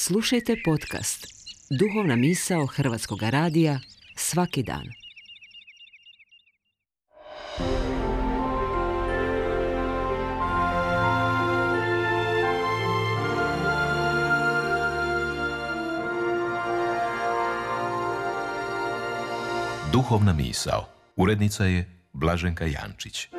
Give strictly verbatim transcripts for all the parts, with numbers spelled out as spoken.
Slušajte podcast Duhovna misao Hrvatskog radija svaki dan. Duhovna misao. Urednica je Blaženka Jančić.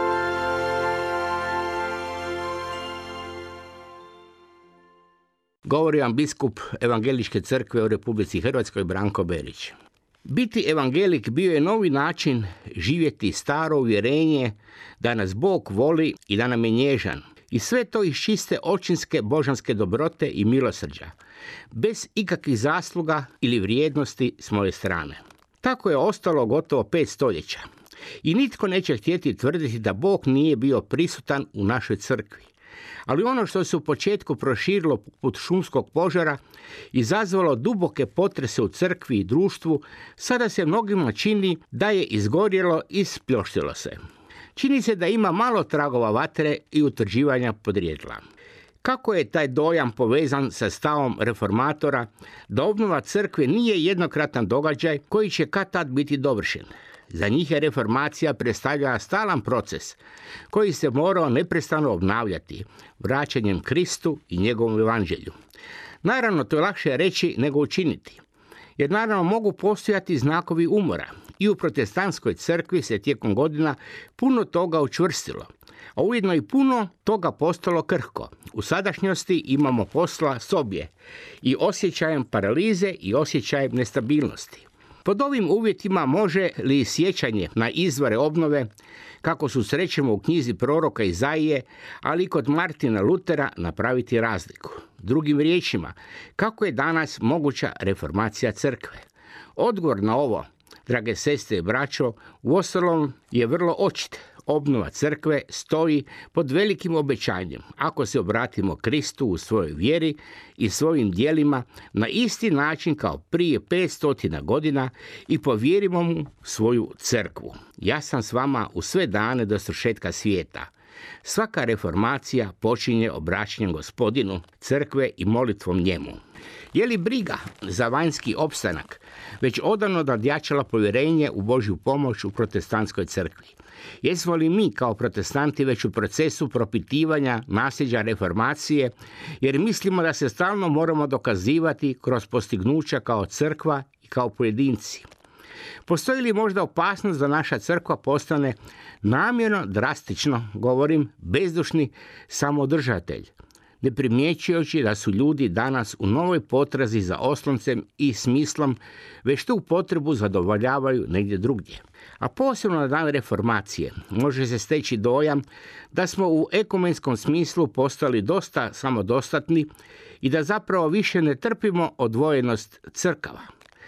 Govori vam biskup Evangeličke crkve u Republici Hrvatskoj Branko Berić. Biti evangelik bio je novi način živjeti staro uvjerenje da nas Bog voli i da nam je nježan. I sve to iz čiste očinske božanske dobrote i milosrđa, bez ikakvih zasluga ili vrijednosti s moje strane. Tako je ostalo gotovo pet stoljeća. I nitko neće htjeti tvrditi da Bog nije bio prisutan u našoj crkvi. Ali ono što se u početku proširilo poput šumskog požara, izazvalo duboke potrese u crkvi i društvu, sada se mnogima čini da je izgorjelo i spljoštilo se. Čini se da ima malo tragova vatre i utvrđivanja podrijetla. Kako je taj dojam povezan sa stavom reformatora da obnova crkve nije jednokratan događaj koji će kad tad biti dovršen? Za njih je reformacija predstavljala stalan proces koji se morao neprestano obnavljati vraćanjem Kristu i njegovom evanđelju. Naravno, to je lakše reći nego učiniti, jer naravno mogu postojati znakovi umora. I u protestantskoj crkvi se tijekom godina puno toga učvrstilo, a ujedno i puno toga postalo krhko. U sadašnjosti imamo posla s obje, i osjećajem paralize i osjećajem nestabilnosti. Pod ovim uvjetima može li sjećanje na izvore obnove, kako susrećemo u knjizi proroka Izaije, ali i kod Martina Lutera, napraviti razliku? Drugim riječima, kako je danas moguća reformacija crkve? Odgovor na ovo, drage sestre i braćo, uostalom je vrlo očit. Obnova crkve stoji pod velikim obećanjem ako se obratimo Kristu u svojoj vjeri i svojim djelima na isti način kao prije petsto godina i povjerimo mu svoju crkvu. Ja sam s vama u sve dane do svršetka svijeta. Svaka reformacija počinje obraćanjem Gospodinu crkve i molitvom njemu. Je li briga za vanjski opstanak već odavno nadjačala povjerenje u Božju pomoć u protestantskoj crkvi? Jesmo li mi kao protestanti već u procesu propitivanja nasljeđa reformacije, jer mislimo da se stalno moramo dokazivati kroz postignuća kao crkva i kao pojedinci? Postoji li možda opasnost da naša crkva postane namjerno, drastično, govorim, bezdušni samodržatelj, ne primjećujući da su ljudi danas u novoj potrazi za osloncem i smislom, već tu potrebu zadovoljavaju negdje drugdje? A posebno na dan reformacije može se steći dojam da smo u ekumenskom smislu postali dosta samodostatni i da zapravo više ne trpimo odvojenost crkava.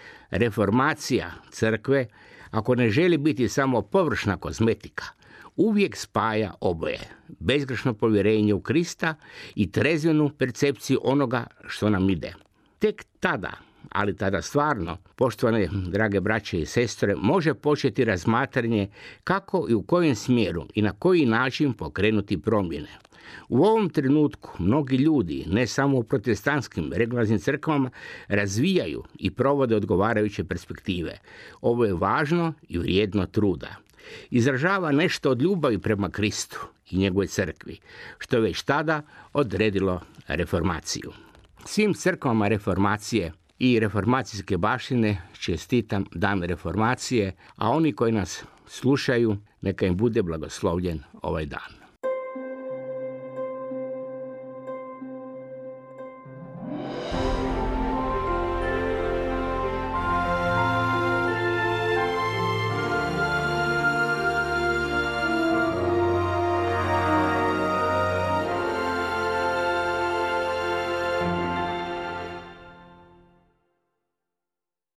Reformacija crkve, ako ne želi biti samo površna kozmetika, uvijek spaja oboje, bezgrešno povjerenje u Krista i trezvenu percepciju onoga što nam ide. Tek tada, ali tada stvarno, poštovane drage braće i sestre, može početi razmatranje kako i u kojem smjeru i na koji način pokrenuti promjene. U ovom trenutku mnogi ljudi, ne samo u protestantskim regularnim crkvama, razvijaju i provode odgovarajuće perspektive. Ovo je važno i vrijedno truda. Izražava nešto od ljubavi prema Kristu i njegove crkvi, što je već tada odredilo reformaciju. Svim crkvama reformacije i reformacijske baštine čestitam dan reformacije, a oni koji nas slušaju, neka im bude blagoslovljen ovaj dan.